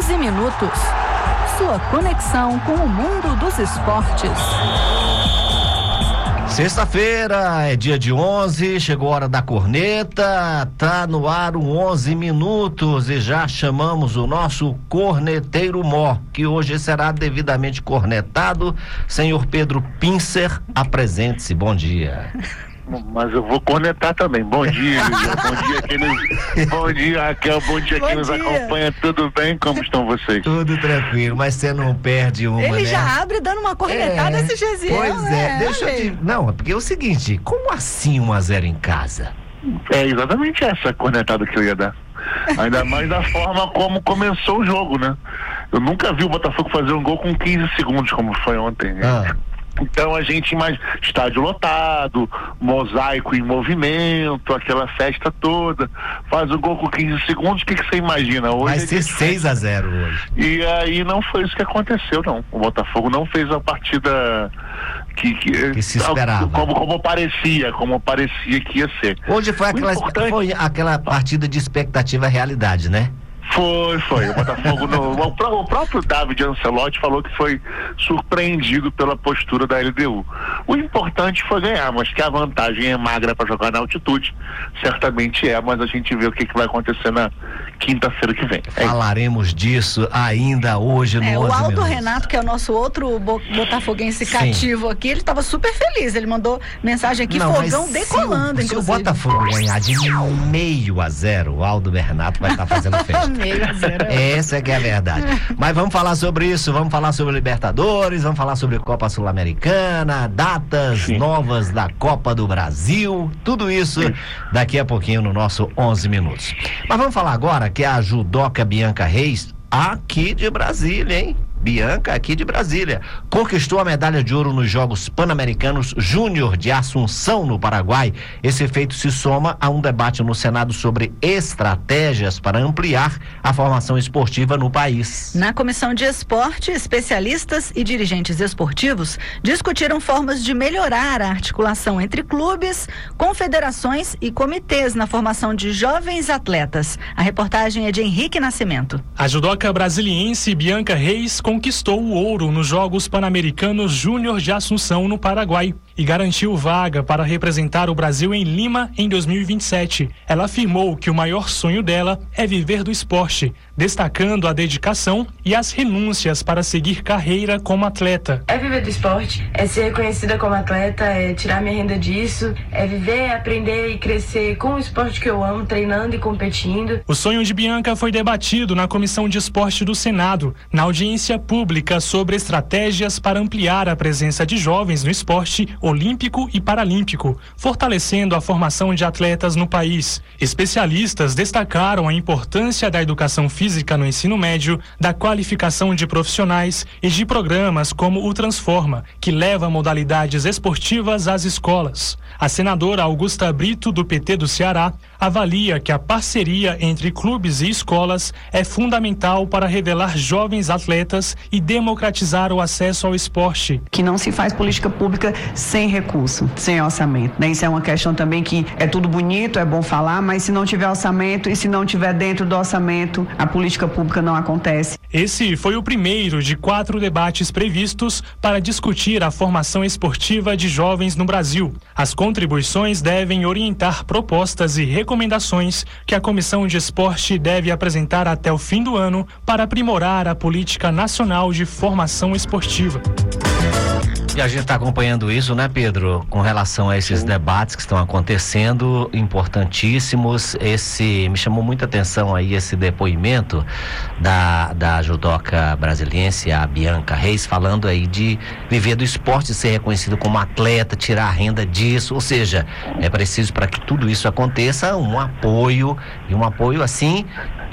11 minutos. Sua conexão com o mundo dos esportes. Sexta-feira, é dia de 11, chegou a hora da corneta, tá no ar o 11 minutos e já chamamos o nosso corneteiro mó, que hoje será devidamente cornetado. Senhor Pedro Pincer, apresente-se, bom dia. Mas eu vou cornetar também. Bom dia, Lívia. Bom dia, Raquel. Bom dia quem nos acompanha. Tudo bem? Como estão vocês? Tudo tranquilo, mas você não perde uma, Ele né? já abre dando uma cornetada esse Gesiel, Pois né? deixa eu te... Não, porque é o seguinte, como assim 1-0 em casa? É exatamente essa cornetada que eu ia dar. Ainda mais da forma como começou o jogo, né? Eu nunca vi o Botafogo fazer um gol com 15 segundos, como foi ontem. Então a gente estádio lotado, mosaico em movimento, aquela festa toda, faz o gol com 15 segundos, o que você imagina? Hoje vai ser 6-0 hoje. E aí não foi isso que aconteceu, não. O Botafogo não fez a partida que se esperava. Como parecia que ia ser. Hoje foi aquela partida de expectativa e realidade, né? Foi. O Botafogo, o próprio David Ancelotti falou que foi surpreendido pela postura da LDU. O importante foi ganhar, mas que a vantagem é magra para jogar na altitude, certamente mas a gente vê o que vai acontecer na quinta-feira que vem. Falaremos disso ainda hoje no 11 O Aldo minutos. Renato, que é o nosso outro botafoguense cativo aqui, ele estava super feliz, ele mandou mensagem aqui, fogão decolando, se o Botafogo ganhar de 0,5, o Aldo Renato vai estar fazendo festa. Essa é que é a verdade. Mas vamos falar sobre isso, vamos falar sobre Libertadores, vamos falar sobre Copa Sul-Americana, datas novas da Copa do Brasil, tudo isso daqui a pouquinho no nosso 11 minutos. Mas vamos falar agora que a judoca Bianca Reis, aqui de Brasília, hein? Bianca, aqui de Brasília, conquistou a medalha de ouro nos Jogos Pan-Americanos Júnior de Assunção, no Paraguai. Esse feito se soma a um debate no Senado sobre estratégias para ampliar a formação esportiva no país. Na Comissão de Esporte, especialistas e dirigentes esportivos discutiram formas de melhorar a articulação entre clubes, confederações e comitês na formação de jovens atletas. A reportagem é de Henrique Nascimento. A judoca brasiliense Bianca Reis conquistou o ouro nos Jogos Pan-Americanos Júnior de Assunção, no Paraguai, e garantiu vaga para representar o Brasil em Lima em 2027. Ela afirmou que o maior sonho dela é viver do esporte, destacando a dedicação e as renúncias para seguir carreira como atleta. É viver do esporte, é ser reconhecida como atleta, é tirar minha renda disso, é viver, aprender e crescer com o esporte que eu amo, treinando e competindo. O sonho de Bianca foi debatido na Comissão de Esporte do Senado, na audiência pública sobre estratégias para ampliar a presença de jovens no esporte olímpico e paralímpico, fortalecendo a formação de atletas no país. Especialistas destacaram a importância da educação física no ensino médio, da qualificação de profissionais e de programas como o Transforma, que leva modalidades esportivas às escolas. A senadora Augusta Brito, do PT do Ceará, avalia que a parceria entre clubes e escolas é fundamental para revelar jovens atletas e democratizar o acesso ao esporte. Que não se faz política pública sem recurso, sem orçamento, né? Isso é uma questão também que é tudo bonito, é bom falar, mas se não tiver orçamento e se não tiver dentro do orçamento, a política pública não acontece. Esse foi o primeiro de 4 debates previstos para discutir a formação esportiva de jovens no Brasil. As contribuições devem orientar propostas e recomendações que a Comissão de Esporte deve apresentar até o fim do ano para aprimorar a política nacional de formação esportiva. E a gente está acompanhando isso, né, Pedro? Com relação a esses debates que estão acontecendo, importantíssimos. Me chamou muita atenção aí esse depoimento da judoca brasiliense, a Bianca Reis, falando aí de viver do esporte, ser reconhecido como atleta, tirar a renda disso. Ou seja, é preciso, para que tudo isso aconteça, um apoio assim,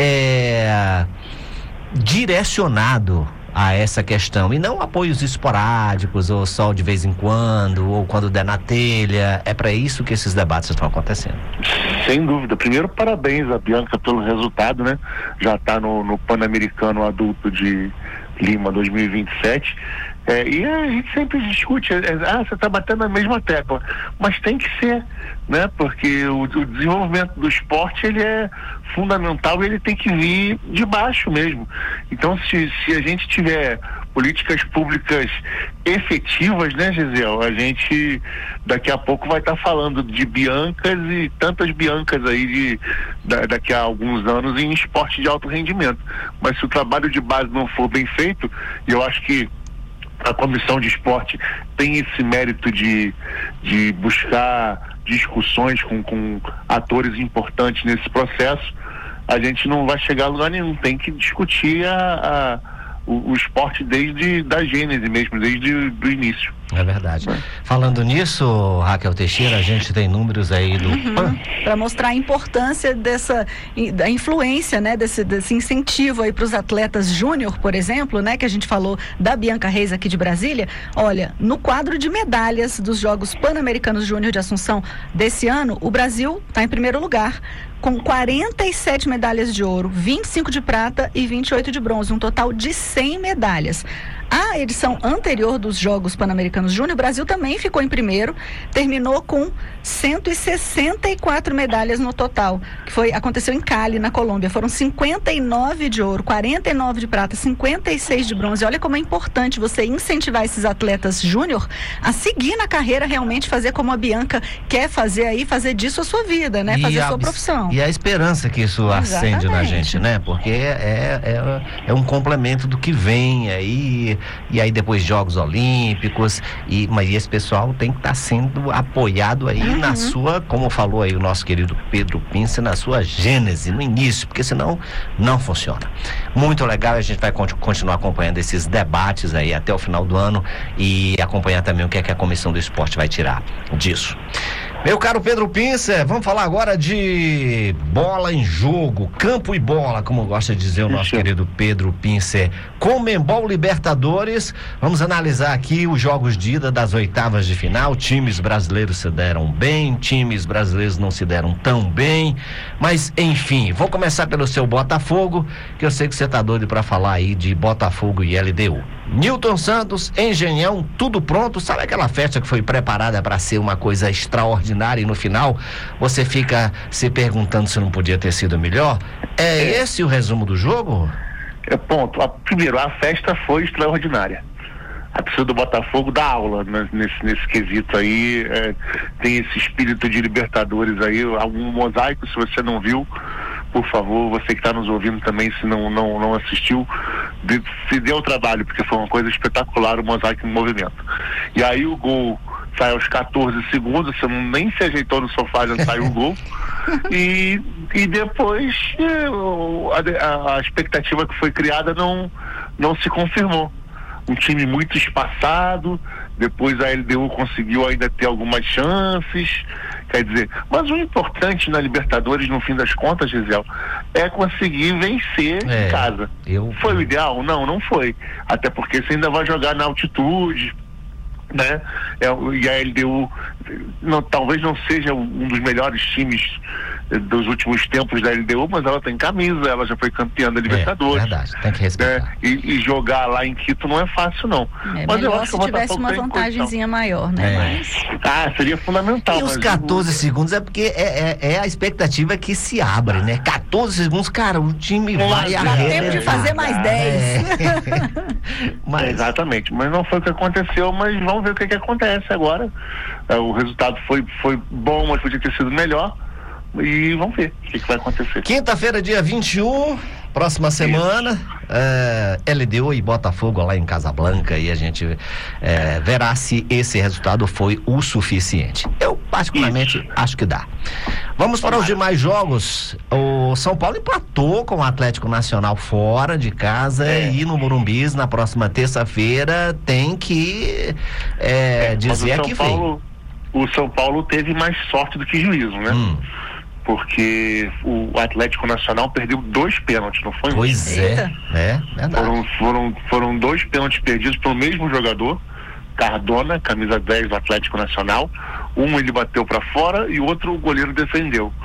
direcionado a essa questão, e não apoios esporádicos ou só de vez em quando ou quando der na telha. É para isso que esses debates estão acontecendo. Sem dúvida. Primeiro, parabéns a Bianca pelo resultado, né? Já está no Pan-Americano adulto de Lima 2027. E a gente sempre discute, você está batendo na mesma tecla, mas tem que ser, né? Porque o desenvolvimento do esporte, ele é fundamental e ele tem que vir de baixo mesmo. Então, se a gente tiver políticas públicas efetivas, né, Gisele, a gente daqui a pouco vai estar falando de Biancas e tantas Biancas aí daqui a alguns anos em esporte de alto rendimento. Mas se o trabalho de base não for bem feito, eu acho que a Comissão de Esporte tem esse mérito de buscar discussões com atores importantes nesse processo, a gente não vai chegar a lugar nenhum. Tem que discutir o esporte desde da gênese mesmo, desde o início. É verdade. Falando nisso, Raquel Teixeira, a gente tem números aí do PAN. Para mostrar a importância da influência, né, desse incentivo aí para os atletas júnior, por exemplo, né, que a gente falou da Bianca Reis aqui de Brasília. Olha, no quadro de medalhas dos Jogos Pan-Americanos Júnior de Assunção desse ano, o Brasil está em primeiro lugar, com 47 medalhas de ouro, 25 de prata e 28 de bronze, um total de 100 medalhas. A edição anterior dos Jogos Pan-Americanos Júnior, o Brasil também ficou em primeiro, terminou com 164 medalhas no total, que aconteceu em Cali, na Colômbia. Foram 59 de ouro, 49 de prata, 56 de bronze. Olha como é importante você incentivar esses atletas júnior a seguir na carreira, realmente fazer como a Bianca quer fazer aí, fazer disso a sua vida, né? Fazer a sua profissão. E a esperança que isso acende na gente, né? Porque é um complemento do que vem aí. E aí depois Jogos Olímpicos, mas esse pessoal tem que estar sendo apoiado aí na sua, como falou aí o nosso querido Pedro Pince, na sua gênese, no início, porque senão não funciona. Muito legal, a gente vai continuar acompanhando esses debates aí até o final do ano e acompanhar também o que é que a Comissão do Esporte vai tirar disso. Meu caro Pedro Pince, vamos falar agora de bola em jogo, campo e bola, como gosta de dizer o nosso querido Pedro Pince. Conmebol Libertadores, vamos analisar aqui os jogos de ida das oitavas de final. Times brasileiros se deram bem, times brasileiros não se deram tão bem, mas enfim, vou começar pelo seu Botafogo, que eu sei que você tá doido para falar aí de Botafogo e LDU. Newton Santos, Engenhão, tudo pronto. Sabe aquela festa que foi preparada para ser uma coisa extraordinária e no final você fica se perguntando se não podia ter sido melhor? É esse o resumo do jogo? Ponto. Primeiro, a festa foi extraordinária. A torcida do Botafogo dá aula nesse quesito aí, tem esse espírito de Libertadores aí, algum mosaico, se você não viu, por favor, você que está nos ouvindo também, se não assistiu, se dê o trabalho, porque foi uma coisa espetacular o mosaico em movimento. E aí o gol sai aos 14 segundos, você nem se ajeitou no sofá, já saiu o gol. E depois a expectativa que foi criada não se confirmou. Um time muito espaçado, depois a LDU conseguiu ainda ter algumas chances, quer dizer, mas o importante na Libertadores, no fim das contas, Gisele, é conseguir vencer em casa. Foi o ideal? Não foi. Até porque você ainda vai jogar na altitude, né? E a LDU talvez não seja um dos melhores times dos últimos tempos da LDU, mas ela tem camisa, ela já foi campeã da Libertadores. Verdade, tem que respeitar. E jogar lá em Quito não é fácil, não. Mas eu acho que se tivesse uma vantagenzinha maior, né? Seria fundamental. E os 14 segundos é porque é a expectativa que se abre, né? 14 segundos, cara, o time vai arrebentar. Dá tempo de fazer mais 10. Exatamente, mas não foi o que aconteceu, mas vamos ver o que acontece agora. O resultado foi bom, mas podia ter sido melhor. E vamos ver o que vai acontecer. Quinta-feira, dia 21, próxima semana, LDU e Botafogo lá em Casablanca, e a gente verá se esse resultado foi o suficiente. Eu particularmente acho que dá. Vamos para os demais jogos. O São Paulo empatou com o Atlético Nacional fora de casa e no Morumbis na próxima terça-feira tem que dizer que veio. O São Paulo teve mais sorte do que juízo, né? Porque o Atlético Nacional perdeu 2 pênaltis, não foi? Pois é, verdade. Foram 2 pênaltis perdidos pelo mesmo jogador, Cardona, camisa 10 do Atlético Nacional. Um ele bateu para fora e o outro o goleiro defendeu.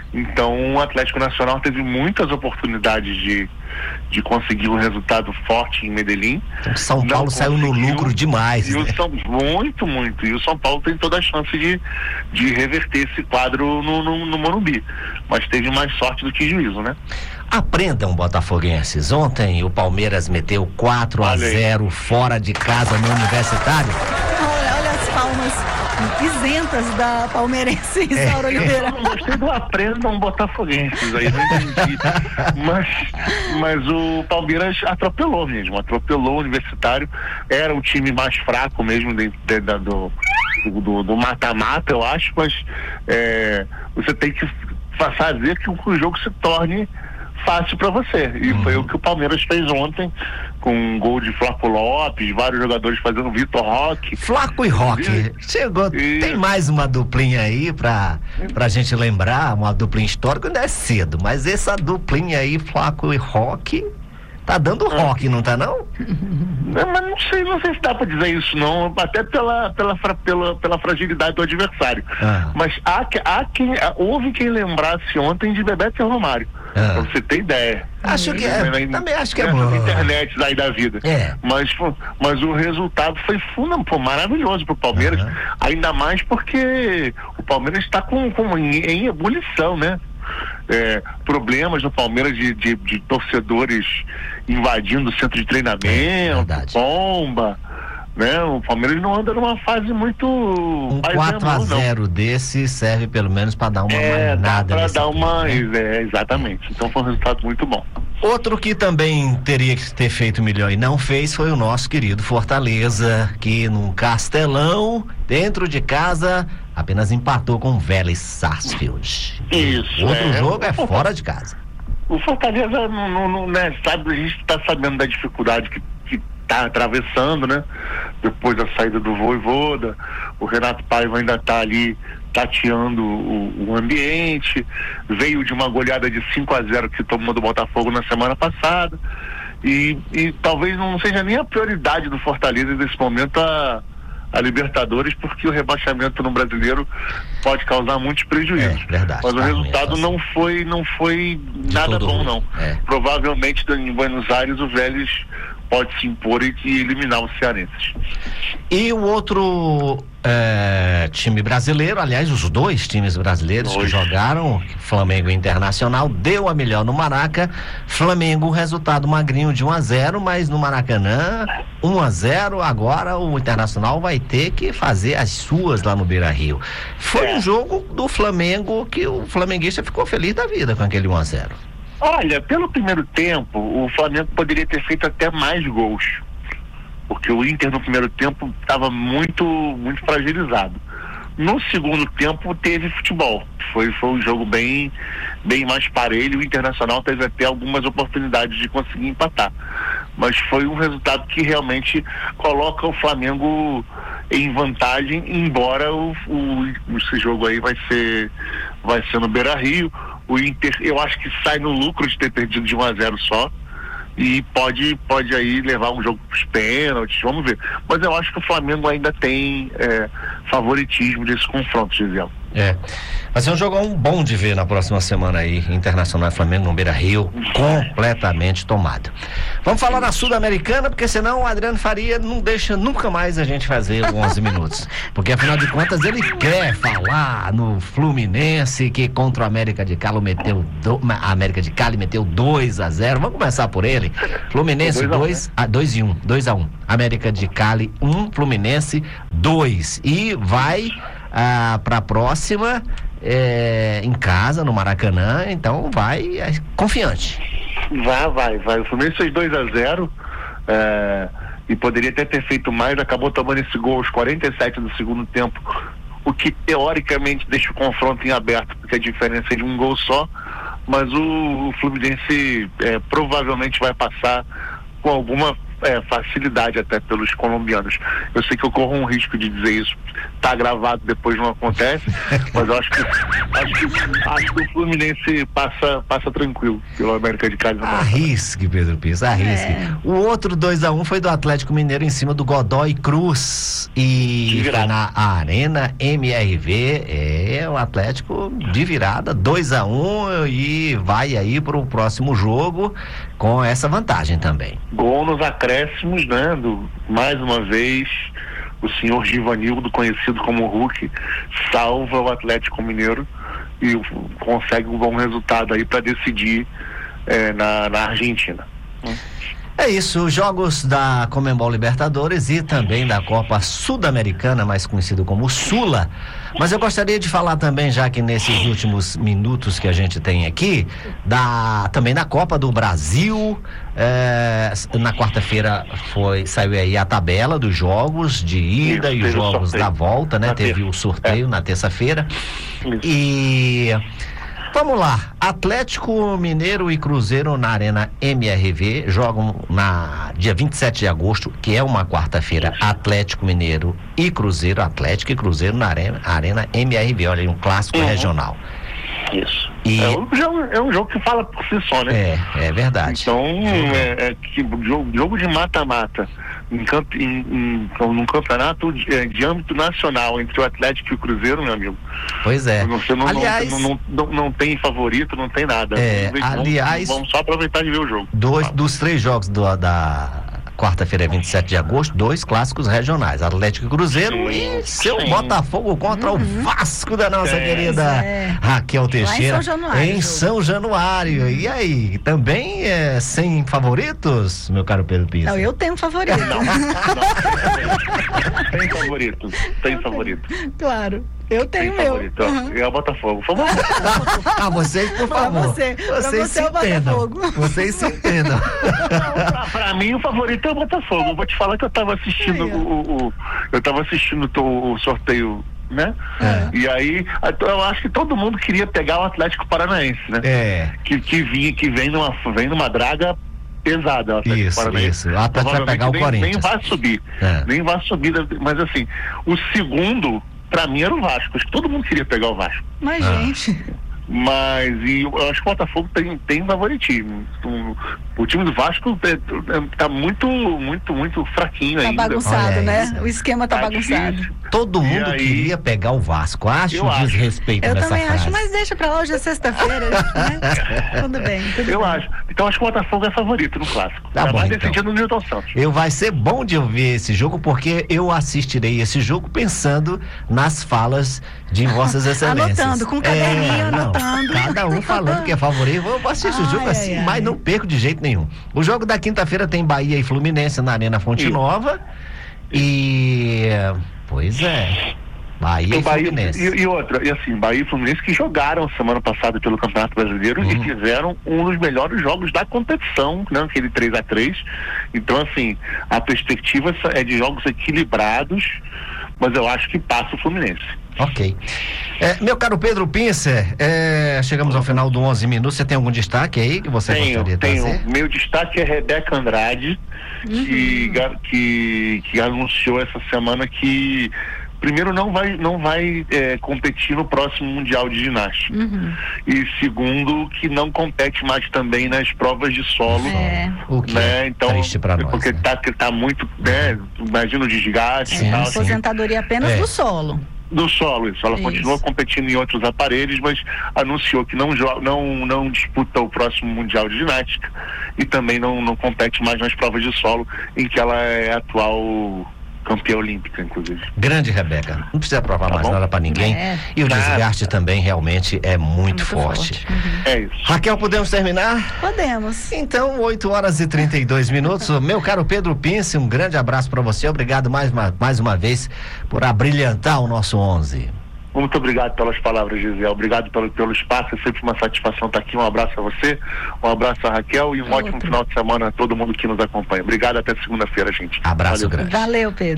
Então o Atlético Nacional teve muitas oportunidades de conseguir um resultado forte em Medellín. O São Paulo saiu no lucro demais. E muito. E o São Paulo tem toda a chance de reverter esse quadro no Morumbi. Mas teve mais sorte do que juízo, né? Aprendam, botafoguenses. Ontem o Palmeiras meteu 4-0 fora de casa no Universitário. Olha as palmas isentas da palmeirense Isaura Oliveira. Eu não gostei do aprendam botafoguenses aí, não entendi. Mas o Palmeiras atropelou o Universitário. Era o time mais fraco mesmo do mata-mata, eu acho, mas você tem que fazer que o jogo se torne fácil para você. E foi o que o Palmeiras fez ontem, com um gol de Flaco Lopes, vários jogadores fazendo Vitor Roque. Flaco e Roque. Chegou. Tem mais uma duplinha aí pra gente lembrar, uma duplinha histórica, ainda é cedo, mas essa duplinha aí, Flaco e Roque, tá dando rock, não tá não? Mas não sei se dá pra dizer isso não, até pela fragilidade do adversário. Mas houve quem lembrasse ontem de Bebeto e Romário. Pra você ter ideia. Também acho que é bom. Internet aí da vida. Mas o resultado foi maravilhoso pro Palmeiras, ainda mais porque o Palmeiras está em ebulição, né? Problemas no Palmeiras de torcedores invadindo o centro de treinamento, bomba, né? O Palmeiras não anda numa fase muito... Um 4-0 desse serve pelo menos para dar uma manada. Exatamente. Então foi um resultado muito bom. Outro que também teria que ter feito melhor e não fez foi o nosso querido Fortaleza, que no Castelão, dentro de casa, apenas empatou com o Vélez Sarsfield. Isso. Outro jogo é fora de casa. O Fortaleza não sabe, a gente está sabendo da dificuldade que está atravessando, né? Depois da saída do Vojvoda, o Renato Paiva ainda está ali tateando o ambiente, veio de uma goleada de 5-0 que tomou do Botafogo na semana passada, e talvez não seja nem a prioridade do Fortaleza nesse momento a Libertadores, porque o rebaixamento no Brasileiro pode causar muitos prejuízos. Verdade, mas o resultado não foi nada bom, não. Provavelmente em Buenos Aires o Vélez pode se impor e eliminar os cearenses. E o outro time brasileiro, aliás, os dois times brasileiros que jogaram, Flamengo e Internacional, deu a melhor no Maraca. Flamengo, resultado magrinho de 1-0, mas no Maracanã, 1-0, agora o Internacional vai ter que fazer as suas lá no Beira-Rio. Foi um jogo do Flamengo que o flamenguista ficou feliz da vida com aquele 1-0. Olha, pelo primeiro tempo, o Flamengo poderia ter feito até mais gols, porque o Inter no primeiro tempo estava muito fragilizado. No segundo tempo teve futebol, foi um jogo bem mais parelho. O Internacional teve até algumas oportunidades de conseguir empatar, mas foi um resultado que realmente coloca o Flamengo em vantagem, embora esse jogo aí vai ser no Beira-Rio. O Inter, eu acho que sai no lucro de ter perdido de 1-0 só, e pode aí levar um jogo para os pênaltis, vamos ver. Mas eu acho que o Flamengo ainda tem favoritismo desse confronto, Gisele. Vai ser um jogão bom de ver na próxima semana aí, Internacional e Flamengo no Beira-Rio, completamente tomado. Vamos falar da Sul-Americana, porque senão o Adriano Faria não deixa nunca mais a gente fazer 11 minutos. Porque afinal de contas ele quer falar no Fluminense, que contra o América de Cali meteu 2-0. Vamos começar por ele. Fluminense 2-1. América de Cali 1, Fluminense 2. E vai para a próxima em casa, no Maracanã, então vai confiante. Vai. O Fluminense fez 2-0 e poderia até ter feito mais, acabou tomando esse gol aos 47 do segundo tempo, o que teoricamente deixa o confronto em aberto, porque a diferença é de um gol só, mas o Fluminense provavelmente vai passar com alguma facilidade até pelos colombianos. Eu sei que eu corro um risco de dizer isso tá gravado, depois não acontece, mas eu acho que o Fluminense passa tranquilo pelo América de Cali. Arrisque, Pedro Pires, arrisque. O outro 2-1 foi do Atlético Mineiro em cima do Godoy Cruz e foi na Arena MRV. O Atlético de virada, 2-1, e vai aí pro próximo jogo com essa vantagem também. Gol nos acréscimos, né? Mais uma vez, o senhor Givanildo, conhecido como Hulk, salva o Atlético Mineiro e consegue um bom resultado aí para decidir na Argentina. É isso, os jogos da Conmebol Libertadores e também da Copa Sudamericana, mais conhecido como Sula. Mas eu gostaria de falar também, já que nesses últimos minutos que a gente tem aqui, também da Copa do Brasil. Na quarta-feira saiu aí a tabela dos jogos de ida e os jogos da volta, né? Teve o sorteio na terça-feira. E vamos lá, Atlético Mineiro e Cruzeiro na Arena MRV jogam na dia 27 de agosto, que é uma quarta-feira. Atlético Mineiro e Cruzeiro, Atlético e Cruzeiro na Arena MRV, olha aí, um clássico regional. Isso. E é um jogo que fala por si só, né? É verdade. Então, jogo de mata-mata num campeonato de âmbito nacional entre o Atlético e o Cruzeiro, meu amigo. Pois é. Aliás, não tem favorito, não tem nada. Vamos só aproveitar de ver o jogo. Dos 3 jogos da quarta-feira, 27 de agosto, 2 clássicos regionais, Atlético e Cruzeiro, e seu Botafogo contra o Vasco da nossa querida Raquel Teixeira, em São Januário. E aí, também sem favoritos, meu caro Pedro Pires? Não, eu tenho favorito. Tem favorito. Claro. Eu tenho meu. É o Botafogo. Por favor. Vocês, por favor. Vocês se entendam. Vocês se entendam. Pra mim, o favorito é o Botafogo. Eu vou te falar que eu tava assistindo o sorteio, né? E aí, eu acho que todo mundo queria pegar o Atlético Paranaense, né? Que vem numa draga pesada. Isso. O Atlético vai pegar o Corinthians. Nem vai subir. Nem vai subir. Mas assim, o segundo, pra mim, era o Vasco. Acho que todo mundo queria pegar o Vasco. Mas, gente... Mas eu acho que o Botafogo tem favoritismo. O time do Vasco tá muito fraquinho ainda. Tá bagunçado, né? O esquema tá bagunçado. Difícil. Todo mundo queria pegar o Vasco. Acho desrespeito nessa frase. Eu também acho, mas deixa pra lá, hoje é sexta-feira, né? Tudo bem. Acho. Então acho que o Botafogo é favorito no clássico. Tá bom, decidido no Newton Santos. Vai ser bom de eu ver esse jogo, porque eu assistirei esse jogo pensando nas falas de Vossas Excelências. Anotando, com caderninho, anotando. Cada um falando que é favorito. Eu assisto o jogo assim, mas não perco de jeito nenhum. O jogo da quinta-feira tem Bahia e Fluminense na Arena Fonte Nova. Pois é. Bahia e Fluminense. E assim, Bahia e Fluminense que jogaram semana passada pelo Campeonato Brasileiro e fizeram um dos melhores jogos da competição, né? Aquele 3-3. Então, assim, a perspectiva é de jogos equilibrados, mas eu acho que passa o Fluminense. Ok. Meu caro Pedro Pincer, chegamos ao final do 11 minutos. Você tem algum destaque aí que você gostaria de trazer? Meu destaque é Rebeca Andrade, que anunciou essa semana que primeiro não vai competir no próximo Mundial de Ginástica. E segundo, que não compete mais também nas provas de solo. O que né? Então, triste pra nós, porque né? tá muito, né? Imagina o desgaste e tal. Aposentadoria apenas do solo. Do solo, isso. Ela continua competindo em outros aparelhos, mas anunciou que não disputa o próximo Mundial de Ginástica e também não compete mais nas provas de solo, em que ela é atual campeã olímpica, inclusive. Grande Rebeca, não precisa provar mais nada pra ninguém. E o desgaste também realmente é muito forte. É isso. Raquel, podemos terminar? Podemos. Então, 8h32. Meu caro Pedro Pince, um grande abraço pra você. Obrigado mais uma vez por abrilhantar o nosso 11. Muito obrigado pelas palavras, Gisele. Obrigado pelo espaço. É sempre uma satisfação estar aqui. Um abraço a você, um abraço a Raquel e um ótimo final de semana a todo mundo que nos acompanha. Obrigado, até segunda-feira, gente. Abraço grande. Valeu, Pedro.